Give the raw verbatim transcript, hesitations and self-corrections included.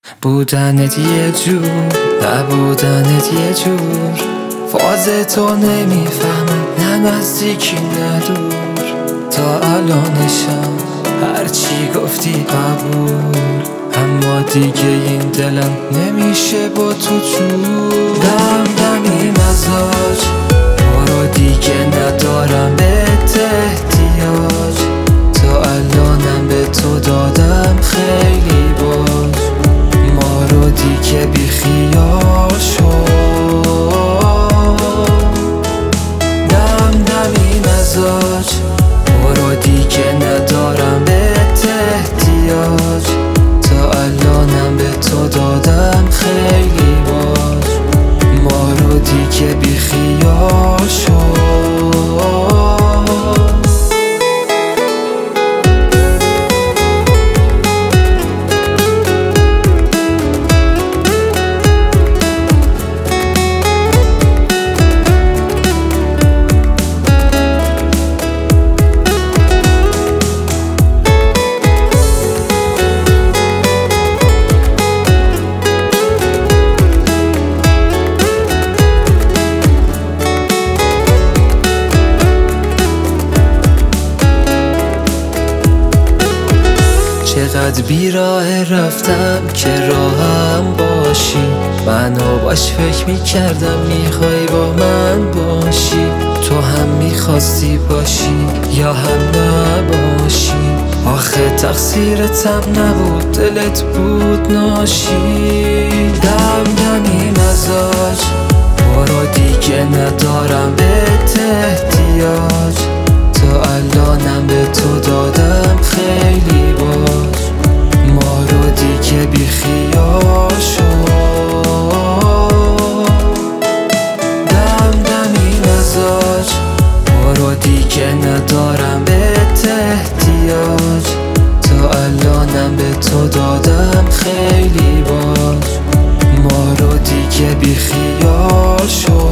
بودنت یه جور، نبودنت یه جور، فاز تو نمیفهمم، نه نزدیکی نه دور. تا الانشم هرچی گفتی قبول، اما دیگه این دلم نمیشه با تو جور. دم دمی مزاج برو دیگه، ندارم بهت احتیاج. تا الانم به تو دادم خیلی باج، ما رو دیگه بی خیال شد. دم دمی مزاج برو دیگه، ندارم بهت احتیاج. تا الانم به تو دادم خیلی باج، ما رو دیگه بی خیال شد. چقدر بیراه رفتم که راهم باشی، منو باش فکر میکردم میخوای با من باشی. تو هم میخواستی باشی یا هم نباشی، آخه تقصیرتم نبود، دلت بود ناشی. دم دمی مزاج برو دیگه، ندارم بهت احتیاج. تا الانم به تو دادم خیلی باج، ما رو دیگه بی خیال شد. دم دمی مزاج برو دیگه، ندارم بهت احتیاج. تا الانم به تو دادم خیلی باج، ما رو دیگه بی خیال شد.